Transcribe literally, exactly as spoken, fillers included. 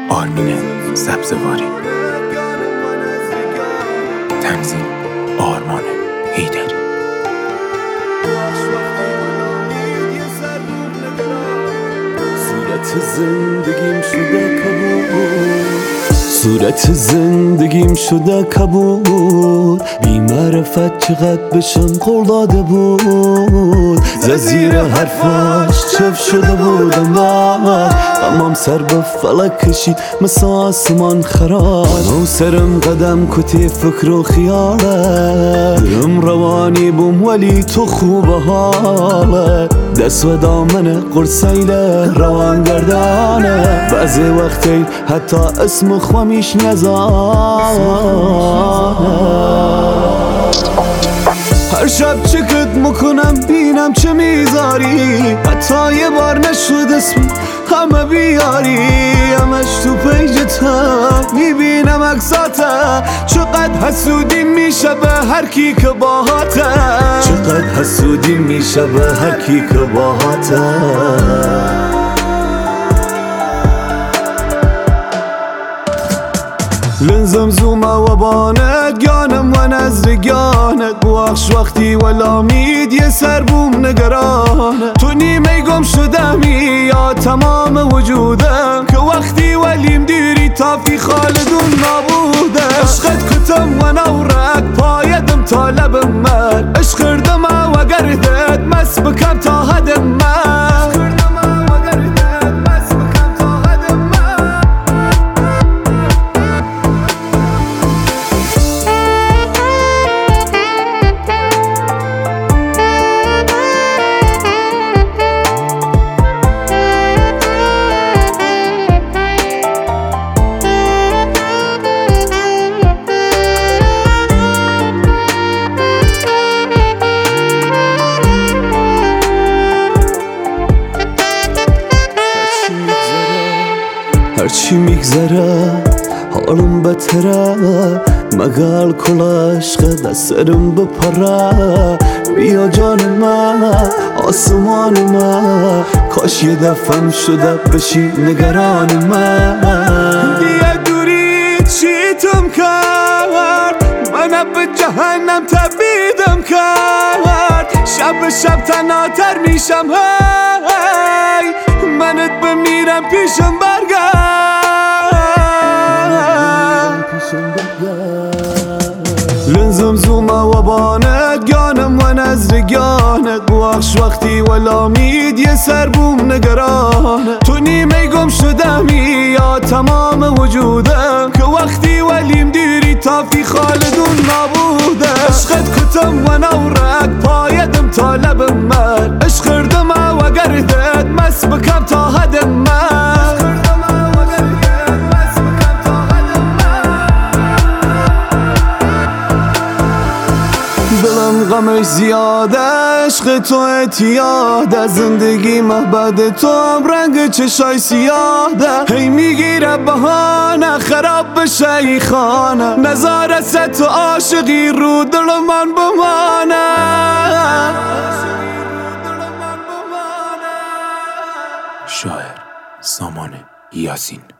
آرمین سبزواری، تنظیم آرمان حیدری. صورت زندگیم شده کبود، صورت زندگیم شده کبود، بی معرفت چقدر بشم قول داده بود. زیر حرفاش چف شده بودم بعد امام سر به فلک کشید مثل آسمان خراب. و سرم قدم کتی فکر و خیاله، دلم روانی بوم ولی تو خوب حاله. دست و دامن قرصیله روان گردانه، بعضی وقتی حتی اسم خوامیش نزانه. هر شب چکت میکنم بینم چه میذاری، حتی یه بار نشد اسم همه بیاری. همش تو پیجتم میبینم اکساته، چقدر حسودی میشه به هر کی که باهاته، چقدر حسودی میشه به هر کی که باهاته. لنزم زومه و بانت گانم و نظر گانت، بوخش وقتی ولا مید یه سر بوم نگرانه. تو نیمه گم شدمی یا تمام وجودم، که وقتی ولیم دیری تافی خالدون نابوده. عشقت کتم و نورک پایدم تا لبم من، عشق کردم و گردت مس بکم تا حدم من. هرچی میگذره حالم بتره، مگل کل عشق دسترم بپره. بیا جان من آسمان من، کاش یه دفعم شده بشی نگران من. بیا دوری چیتم کرد، منم به جهنم تبیدم کرد. شب شب تناتر میشم هی، منت بمیرم پیشم برگرد. لنزم زومه و بانت گانم و نظر گانت، بوخش وقتی ولا مید یه سر بوم نگرانه. تو نیمه گم شدمی یا تمام وجودم، که وقتی ولیم دیری تافی خالدون نابوده. عشقت کتم و نورک پایدم تا لبم من، عشق کردم و گردت مس بکم تا حدم من. دلم غمش زیاده، عشق تو اعتیاده. زندگی محبت تو هم رنگ چشای سیاده. هی میگیره بهانه خراب بشه ای خانه، نظاره ست و عاشقی رو دل من بمانه. شاعر سامان یاسین.